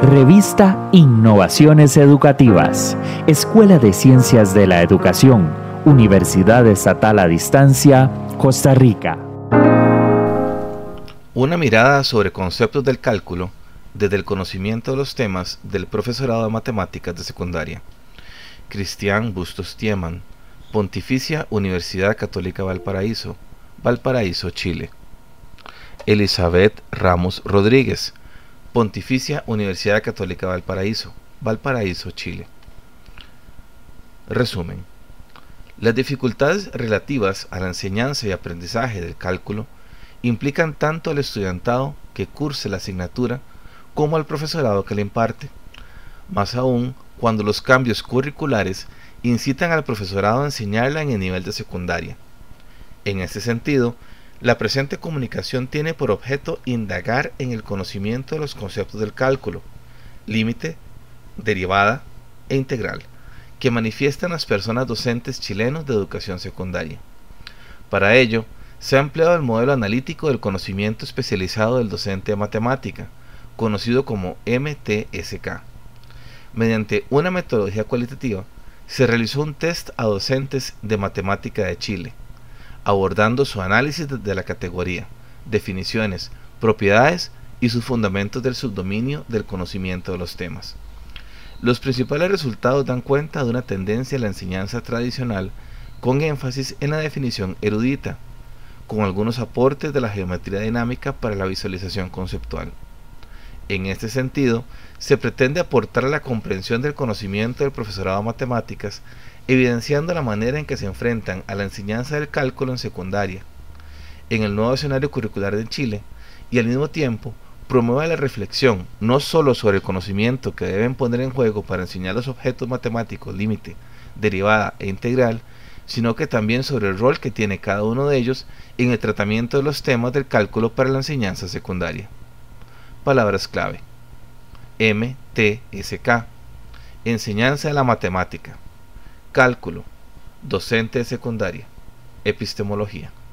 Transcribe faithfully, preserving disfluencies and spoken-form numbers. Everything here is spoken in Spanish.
Revista Innovaciones Educativas, Escuela de Ciencias de la Educación, Universidad Estatal a Distancia, Costa Rica. Una mirada sobre conceptos del cálculo desde el conocimiento de los temas del profesorado de matemáticas de secundaria. Cristian Bustos Tiemann, Pontificia Universidad Católica Valparaíso, Valparaíso, Chile. Elizabeth Ramos Rodríguez, Pontificia Universidad Católica Valparaíso, Valparaíso, Chile. Resumen. Las dificultades relativas a la enseñanza y aprendizaje del cálculo implican tanto al estudiantado que curse la asignatura como al profesorado que le imparte, más aún cuando los cambios curriculares incitan al profesorado a enseñarla en el nivel de secundaria. En este sentido, la presente comunicación tiene por objeto indagar en el conocimiento de los conceptos del cálculo, límite, derivada e integral, que manifiestan las personas docentes chilenos de educación secundaria. Para ello, se ha empleado el modelo analítico del conocimiento especializado del docente de matemática, conocido como M T S K. Mediante una metodología cualitativa, se realizó un test a docentes de matemática de Chile, abordando su análisis desde la categoría, definiciones, propiedades y sus fundamentos del subdominio del conocimiento de los temas. Los principales resultados dan cuenta de una tendencia a la enseñanza tradicional con énfasis en la definición erudita, con algunos aportes de la geometría dinámica para la visualización conceptual. En este sentido, se pretende aportar a la comprensión del conocimiento del profesorado de matemáticas, evidenciando la manera en que se enfrentan a la enseñanza del cálculo en secundaria, en el nuevo escenario curricular de Chile, y al mismo tiempo promueve la reflexión no solo sobre el conocimiento que deben poner en juego para enseñar los objetos matemáticos límite, derivada e integral, sino que también sobre el rol que tiene cada uno de ellos en el tratamiento de los temas del cálculo para la enseñanza secundaria. Palabras clave: M T S K, enseñanza de la matemática; cálculo, docente de secundaria; epistemología.